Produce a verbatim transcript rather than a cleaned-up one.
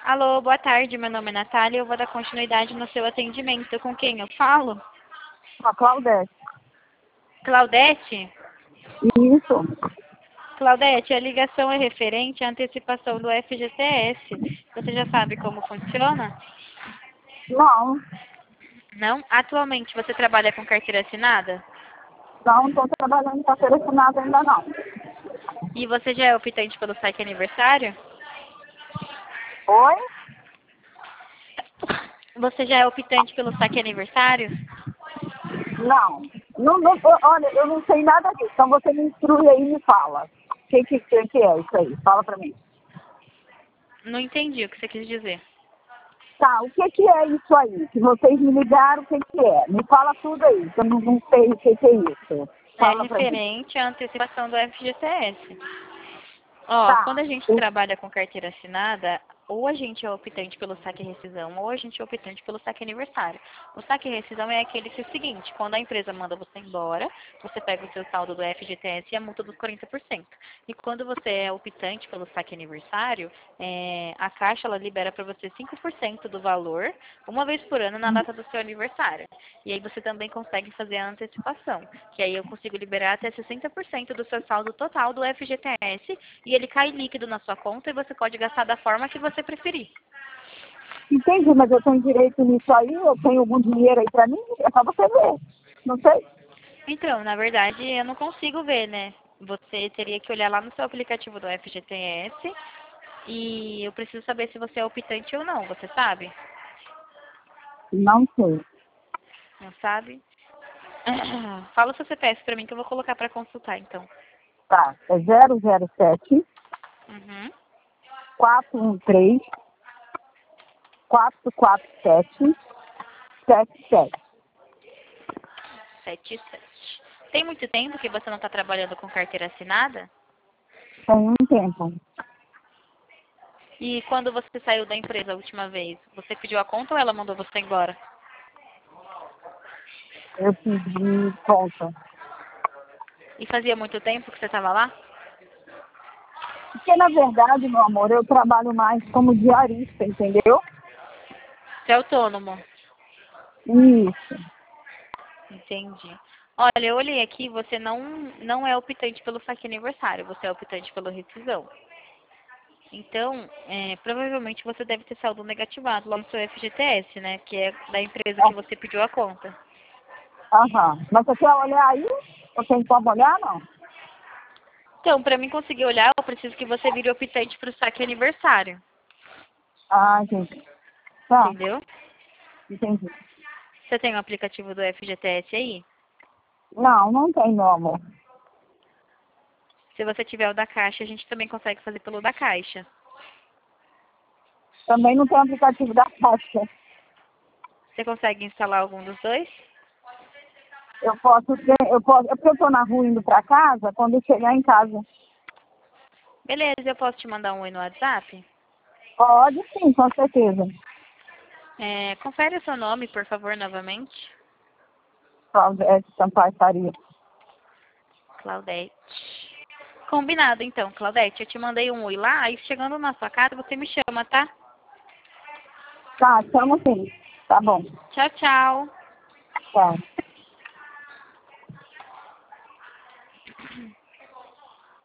Alô, boa tarde. Meu nome é Natália e eu vou dar continuidade no seu atendimento. Com quem eu falo? A Claudete. Claudete? Isso. Claudete, a ligação é referente à antecipação do F G T S. Você já sabe como funciona? Não, Não? Atualmente você trabalha com carteira assinada? não estou trabalhando em carteira assinada ainda não. E você já é optante pelo saque aniversário? Oi? Você já é optante pelo saque aniversário? Não. Não, não. Olha, eu não sei nada disso. Então você me instrui aí e me fala. O que, que, que, que é isso aí? Fala pra mim. Não entendi o que você quis dizer. Tá, o que, que é isso aí? Que vocês me ligaram, o que, que é? Me fala tudo aí, que eu não, não sei o que, que é isso. É Fala pra mim. referente à antecipação do F G T S. Ó, quando Tá. a gente trabalha com carteira assinada, ou a gente é optante pelo saque e rescisão, ou a gente é optante pelo saque aniversário. O saque e rescisão é aquele que é o seguinte, quando a empresa manda você embora, você pega o seu saldo do F G T S e a multa dos quarenta por cento. E quando você é optante pelo saque aniversário, é, a Caixa ela libera para você cinco por cento do valor, uma vez por ano, na data do seu aniversário. E aí você também consegue fazer a antecipação, que aí eu consigo liberar até sessenta por cento do seu saldo total do F G T S e ele cai líquido na sua conta e você pode gastar da forma que você preferir. Entendi, mas eu tenho direito nisso aí? Eu tenho algum dinheiro aí pra mim? É só você ver. Não sei. Então, na verdade, eu não consigo ver, né? Você teria que olhar lá no seu aplicativo do F G T S e eu preciso saber se você é optante ou não, você sabe? Não sei. Não sabe? Fala o seu C P F pra mim que eu vou colocar pra consultar, então. Tá, é zero zero sete, Uhum. quatro um três, quatro quatro sete, sete sete. Sete sete. Tem muito tempo que você não está trabalhando com carteira assinada? Tem um tempo. E quando você saiu da empresa a última vez, você pediu a conta ou ela mandou você embora? Eu pedi conta. E fazia muito tempo que você estava lá? Porque, na verdade, meu amor, eu trabalho mais como diarista, entendeu? Você é autônomo. Isso. Entendi. Olha, eu olhei aqui, você não, não é optante pelo saque aniversário, você é optante pela rescisão. Então, é, provavelmente você deve ter saldo negativado lá no seu F G T S, né? Que é da empresa que você pediu a conta. Aham. Mas você quer olhar aí? Ou tem como olhar, não? Então, para mim conseguir olhar, eu preciso que você vire optante para o saque aniversário. Ah, entendi. Tá, Entendeu? entendi. Você tem o aplicativo do F G T S aí? Não, não tem, meu amor. Se você tiver o da Caixa, a gente também consegue fazer pelo da Caixa. Também não tem aplicativo da Caixa. Você consegue instalar algum dos dois? Eu posso ter, eu posso, é porque eu tô na rua indo pra casa, quando eu chegar em casa. Beleza, eu posso te mandar um oi no WhatsApp? Pode sim, com certeza. É, confere o seu nome, por favor, novamente. Claudete Sampaio Faria. Claudete. Combinado, então, Claudete. Eu te mandei um oi lá, aí chegando na sua casa, você me chama, tá? Tá, chama sim. Tá bom. Tchau, tchau. Tá.